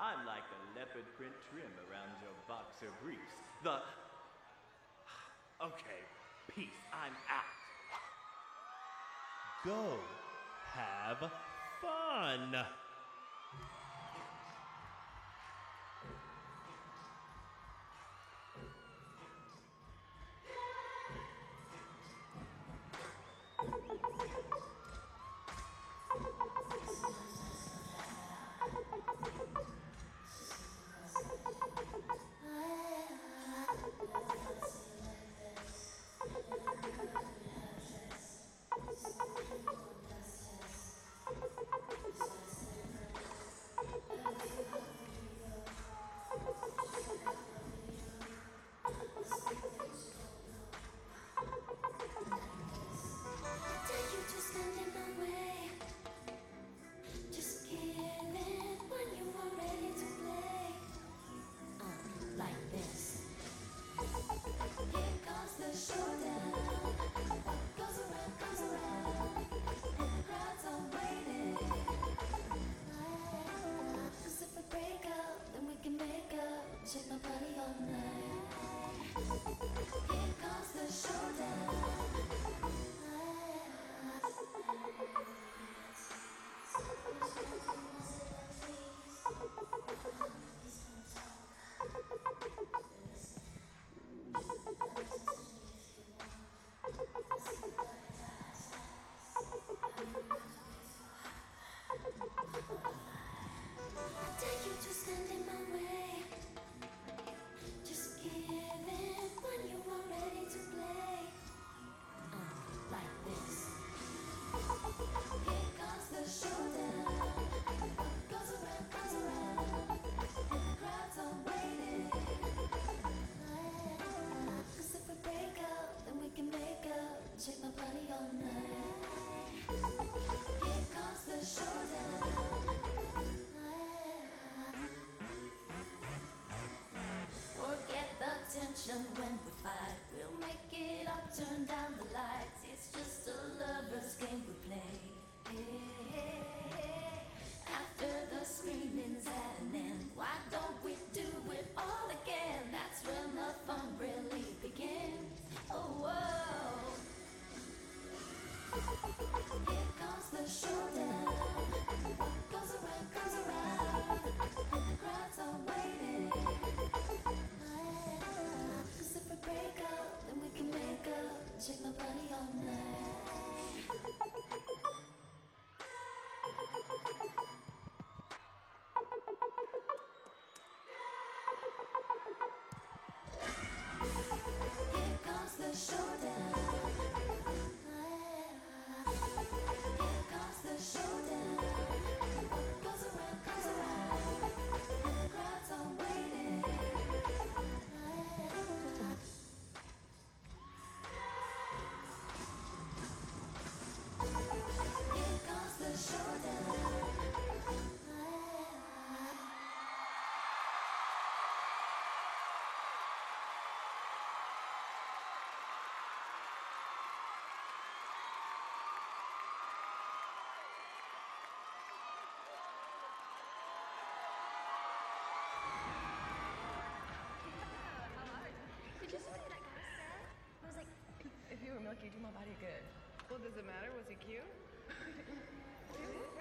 I'm like the leopard print trim around your boxer briefs. Okay, peace, I'm out. Go have fun. Shake my body all night. Here comes the showdown. I dare you to stand in my way. Just give in when you are ready to play. Like this. Here comes the showdown. Goes around, and the crowds are waiting. 'Cause if we break up, then we can make up. Shake my body all night. Here comes the showdown. Forget the tension when we fight. We'll make it up, turn down the lights. It's just a lover's game we play. After the screaming's at an end, why don't we do it all again? That's when the fun really begins. Oh, whoa. Here comes the showdown. Goes around, and the crowds are waiting. 'Cause if we break up, then we can make up. Shake my body all night. Here comes the showdown. Here comes the showdown. Goes around, and the crowds are waiting. Here comes the showdown. Did you see what that guy said? I was like, if you were milk, you'd do my body good. Well, does it matter? Was he cute?